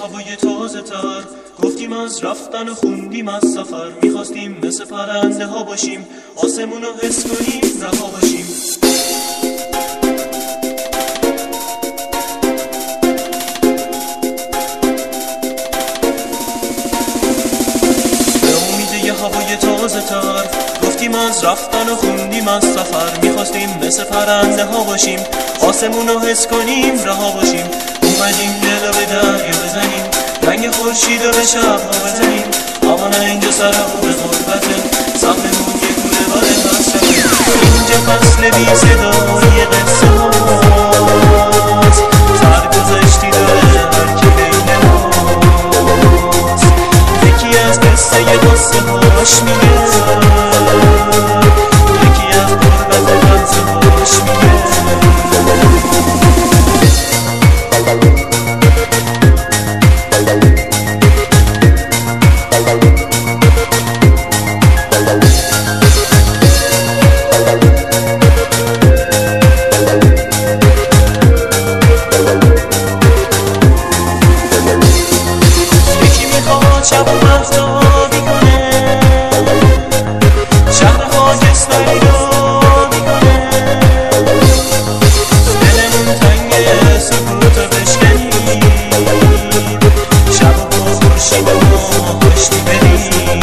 هوای تازه تر، گفتیم از رفتن و خوندیم از سفر، میخواستیم مثل پرنده ها باشیم، آسمون رو حس کنیم، رها باشیم. به امید یه هوای تازه تر، گفتیم از رفتن و خوندیم از سفر، میخواستیم مثل پرنده ها باشیم، آسمون رو حس کنیم، رها باشیم. اومدیم دل رو به دریا بزنیم، رنگ خورشید رو به شب‌ها بزنیم، اما نه اینجا سرمون به غربته، سهممون یه کوره بار حسرته. اینجا فصل بی صدای قصه هاست، سرگذشتی داره هر کی بین ماست، یکی از قصه ی قصه هاش میگه، یکی از غربت قصه هاش میگه. شب و مفتابی کنه، شهر خاکستری رو میکنه، دلمون تنگه سکوت رو بشکنیم، شب و با خورشید و ما پشتی بریم،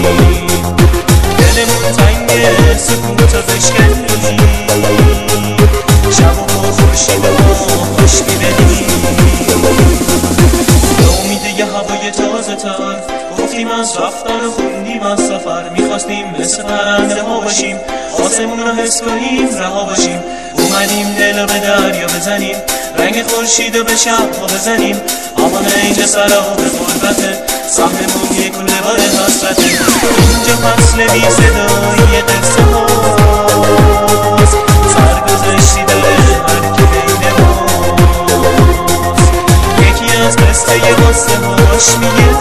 دلمون تنگه سکوت رو بشکنیم، شب و با خورشید و ما پشتی بریم. به امید یه هوای تازه تر، گفتیم از رفتن و خوندیم از سفر، میخواستیم مثل پرنده ها باشیم، آسمون رو حس کنیم، رها باشیم. اومدیم دل رو به دریا بزنیم، رنگ خورشید رو به شب‌ها بزنیم، اما نه اینجا سرها به غربته، سهممون یه کوله بار حسرته. اینجا فصل بی صدای قصه هاست، سرگذشتی داره هر کی بین ماست، یکی از قصه ی قصه هاش میگه،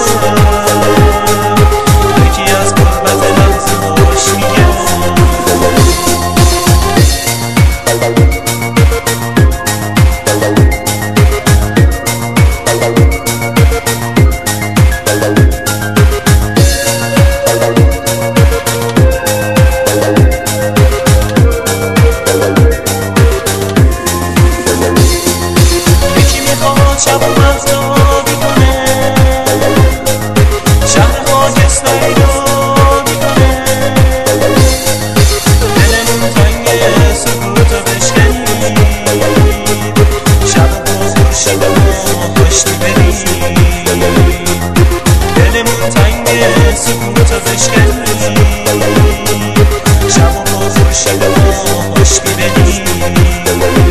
یکی از غربت لحظه هاش میگه. یکی میخواد شب و مفتابی کنه، شهر خاکستری رو میکنه، دلمون تنگه سکوت رو بشکنیم، شب و با خورشید و ما پشتی بریم، دلمون تنگه سکوت رو بشکنیم، شب و با خورشید و ما پشتی بریم.